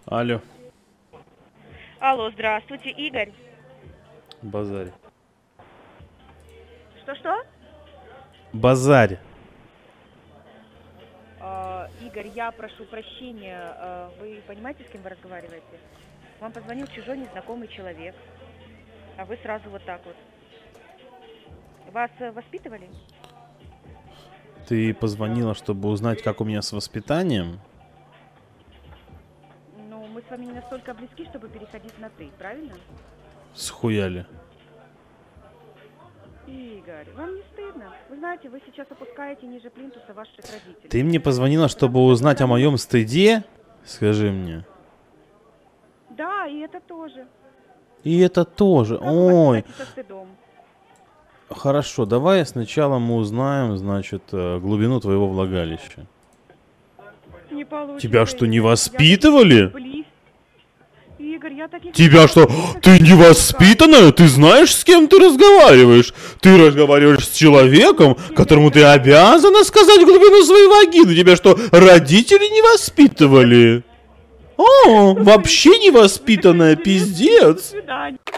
Алло. Алло, здравствуйте, Игорь. Базарь. Что-что? Базарь. Игорь, я прошу прощения. Вы понимаете, с кем вы разговариваете? Вам позвонил чужой незнакомый человек, а вы сразу вот так вот. Вас воспитывали? Ты позвонила, чтобы узнать, как у меня с воспитанием? Ну, мы с вами не настолько близки, чтобы переходить на «ты», правильно? Схуяли. Игорь, вам не стыдно? Вы знаете, вы сейчас опускаете ниже плинтуса ваших родителей. Ты мне позвонила, чтобы узнать о моем стыде? Скажи мне. Да, и это тоже. И это тоже. Как вы Ой. относитесь со стыдом? Хорошо, давай сначала мы узнаем, значит, глубину твоего влагалища. Не получится. Тебя что, не Игорь. воспитывали? Игорь, я таких... Тебя что, ты невоспитанная? Ты знаешь, с кем ты разговариваешь? Ты разговариваешь с человеком, которому ты обязана сказать глубину своей вагины. Тебя что, родители не воспитывали? О, вообще невоспитанная, пиздец. До свидания.